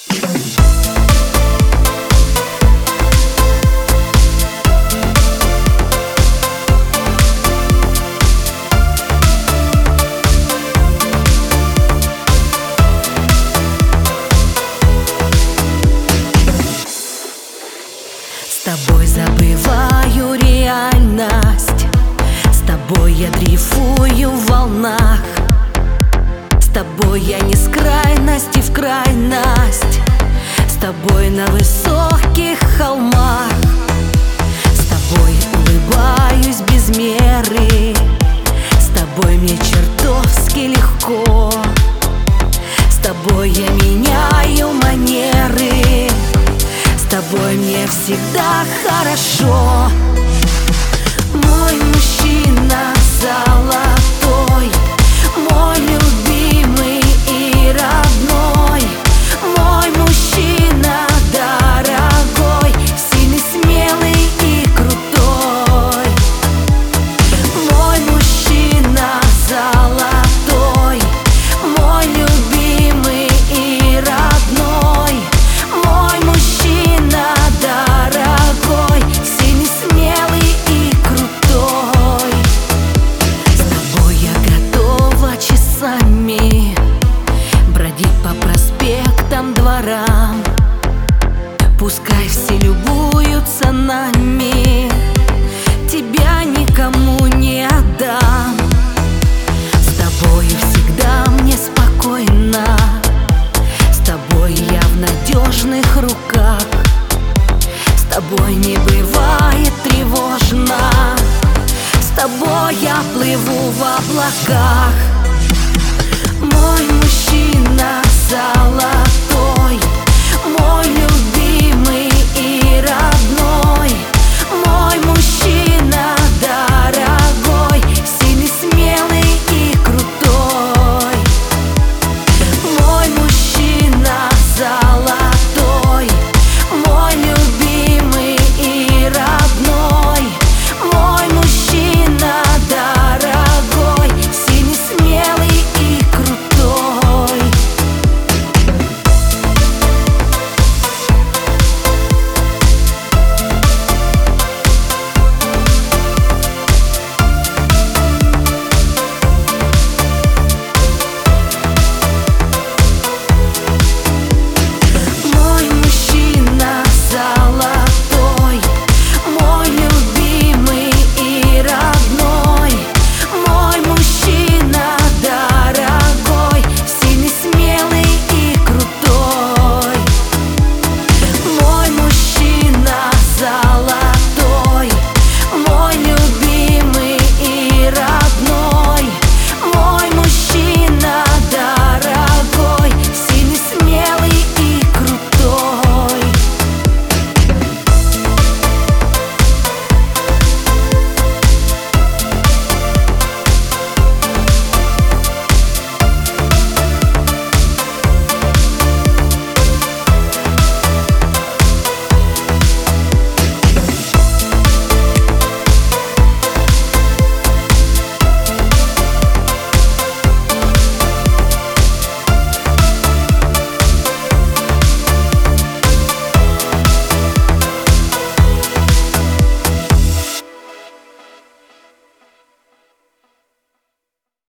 С тобой забываю реальность, с тобой я дрейфую в волнах, с тобой я не с крайности в крайность, с тобой на высоких холмах, с тобой улыбаюсь без меры, с тобой мне чертовски легко, с тобой я меняю манеры, с тобой мне всегда хорошо. Мой мужчина золотой, мой любимый и родной, мой мужчина дорогой, сильный, смелый и крутой. Мой мужчина золотой, мой любимый и родной, мой мужчина дорогой, сильный, смелый и крутой. С тобой я готова часами бродить по проспектам, дворам, пускай все любуются нами, тебя никому не отдам. С тобою всегда мне спокойно, с тобой я в надежных руках, с тобой не бывает тревожно, с тобой я плыву в облаках.